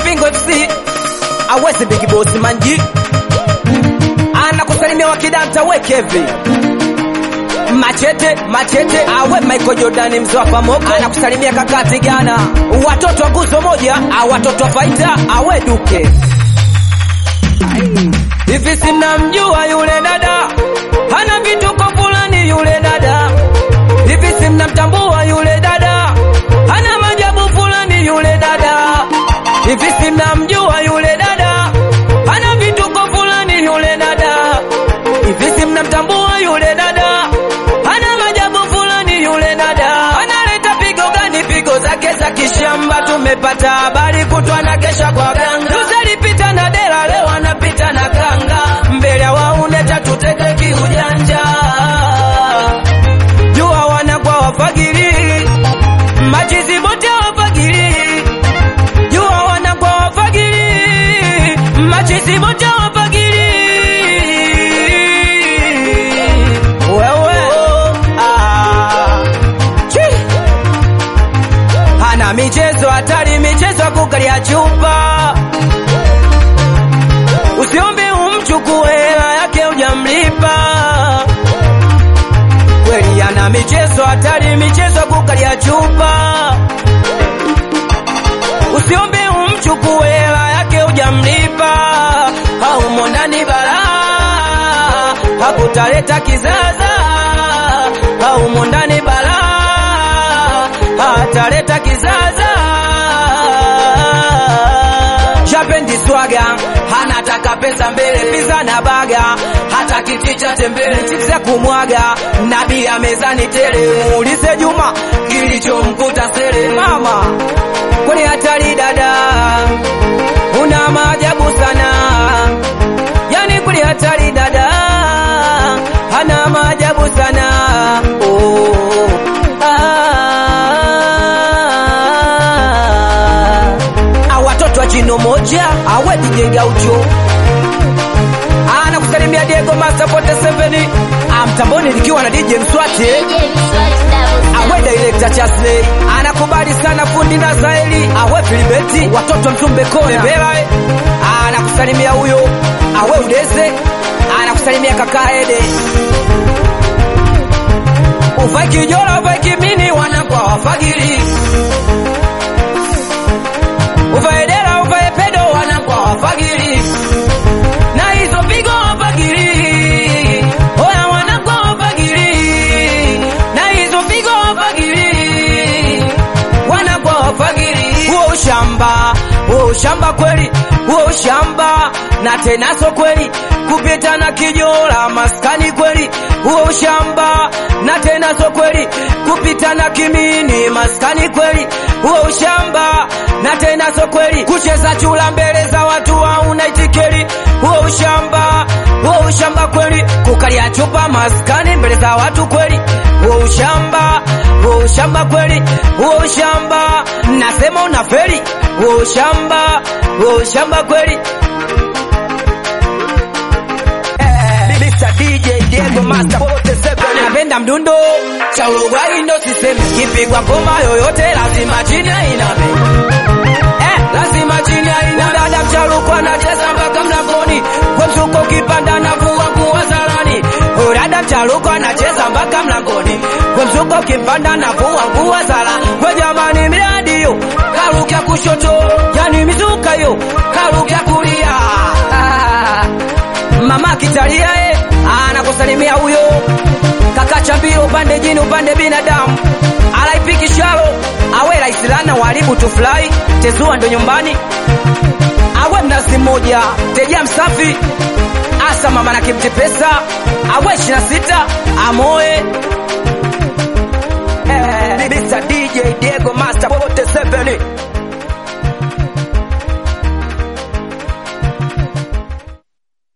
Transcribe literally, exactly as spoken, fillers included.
Pingo F C awezi big boss manji anakusalimia wakidanta we Kevin Machete, machete, awe Michael Jordan mzwa pamoja anakusalimia kakati Gana watoto wa guzo moja, watoto wa faita awe Duke. Hivi simnamjua yule dada, hana vituko fulani yule dada. Hivi simnamtambua yule dada, hana majabu fulani yule dada. Hivi simnamjua yule dada, hana vituko fulani yule dada. Hivi simnamtambua yule dada, hana majabu fulani yule dada. Analeta pigo gani? Pigo zake za kishamba, tumepata habari kutwa na kesha kwa ganga. Tusalipita na dela, leo anapita na kanga. Mbele waune tatuteke kiujanja. Jua wanakwa wafagili, machizi bote wafagili. Jua wanakwa wafagili, machizi bote wafagili. Wewe ah Chi. Hana michezo hatari, michezo kukalia chupa. Usiombe umchukue hela yake hujamlipa. Kweli ana michezo hatari, michezo kukalia chupa. Usiombe umchukue hela yake hujamlipa. Haumo ndani balaa, hakutaleta kizaza. Haumo ndani balaa, hataleta kizaza. Japendi swaga, anataka pesa mbele, pizza na baga. Hata kiti cha tembele, chips ya kumwaga. Nabii mezani tele, muulize Juma kilichomkuta sele. Mama, kwani hatari dada, una maajabu sana. Yani kwani hatari dada, hana maajabu sana. Oh, jino moja awe D J Gaucho anakusalimia Diego Master forty-seven amtamboni nikiwa na D J Mswati awe director Chasley anakubali sana fundi na Zaeli awe Filibeti watoto Mzumbe Kona Bela anakusalimia huyo awe Udeze anakusalimia kaka Ede ufai kijola ufai kimini wanakwa wafagili ufai dela ufai pedo wanakwa wafagili na hizo pigo wafagili oya wanakwa wafagili na hizo pigo wafagili wanakwa wafagili huo shamba huo shamba kweli huo shamba na tena so kweli kupita na kijola maskani kweli huo shamba na tena so kweli kupita na kimini maskani kweli huo shamba na tena so kweli kucheza chula mbele za watu hauna itikeli huo shamba huo shamba kweli kukalia chupa maskani mbele za watu kweli huo shamba huo shamba kweli huo shamba nasema unafeli huo shamba huo shamba kweli D J Diego Master forty-seven anapenda mdundo cha Uruguay ndo sisemi kipigwa ngoma yoyote lazima chini iname eh lazima chini iname dada mcharuko anacheza mpaka mlangoni kwa msuko kipanda na vua nguo zarani dada mcharuko anacheza mpaka mlangoni kwa msuko kipanda na vua nguo zarani kwa jamani miradi yo karukia kushoto yani mizuka yo karukia kulia ah, mama kitalia eh anakusalimia huyo kaka chambio upande jini upande binadamu alaipiki shalo awe raisilana walibu to fly tezua ndo nyumbani awe mnazi moja teja msafi asa mama na kimti pesa awe ishirini na sita amoe eh,